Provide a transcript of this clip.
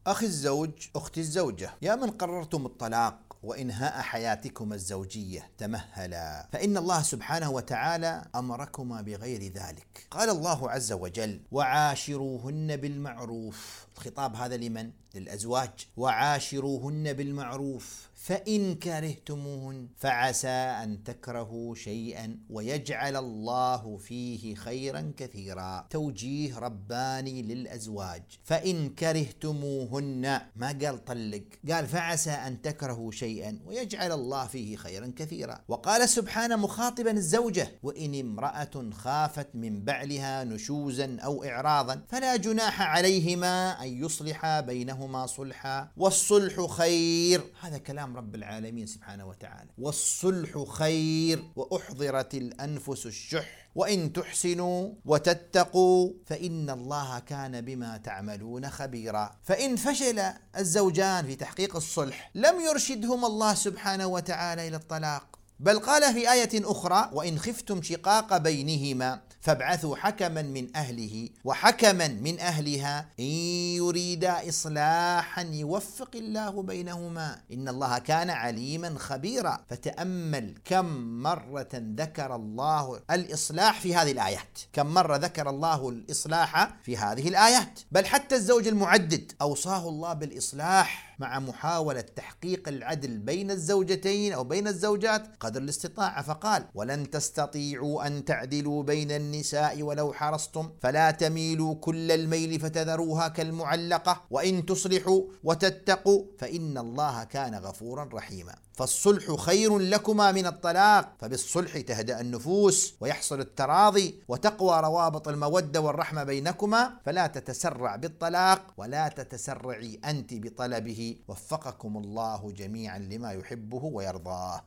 أخي الزوج، أختي الزوجة، يا من قررتم الطلاق وإنهاء حياتكما الزوجية تمهلا، فإن الله سبحانه وتعالى أمركما بغير ذلك. قال الله عز وجل: وعاشروهن بالمعروف. الخطاب هذا لمن؟ للأزواج. وعاشروهن بالمعروف فإن كرهتموهن فعسى أن تكرهوا شيئا ويجعل الله فيه خيرا كثيرا. توجيه رباني للأزواج. فإن كرهتموهن، ما قال طلق، قال فعسى أن تكرهوا شيئا ويجعل الله فيه خيرا كثيرا. وقال سبحانه مخاطبا الزوجة: وإن امرأة خافت من بعلها نشوزا أو إعراضا فلا جناح عليهما أن يصلحا بينهما صلحا والصلح خير. هذا كلام رب العالمين سبحانه وتعالى. والصلح خير وأحضرت الأنفس الشح وإن تحسنوا وتتقوا فإن الله كان بما تعملون خبيرا. فإن فشل الزوجان في تحقيق الصلح لم يرشدهما الله سبحانه وتعالى إلى الطلاق، بل قال في آية أخرى: وإن خفتم شقاق بينهما فابعثوا حكما من أهله وحكما من أهلها إن يريدا إصلاحا يوفق الله بينهما إن الله كان عليما خبيرا. فتأمل كم مرة ذكر الله الإصلاح في هذه الآيات، كم مرة ذكر الله الإصلاح في هذه الآيات. بل حتى الزوج المعدد أوصاه الله بالإصلاح مع محاولة تحقيق العدل بين الزوجتين أو بين الزوجات قدر الاستطاعة، فقال: ولن تستطيعوا أن تعدلوا بين النساء ولو حرصتم فلا تميلوا كل الميل فتذروها كالمعلقة وإن تصلحوا وتتقوا فإن الله كان غفورا رحيما. فالصلح خير لكما من الطلاق، فبالصلح تهدأ النفوس ويحصل التراضي وتقوى روابط المودة والرحمة بينكما. فلا تتسرع بالطلاق ولا تتسرعي أنت بطلبه. وفقكم الله جميعا لما يحبه ويرضاه.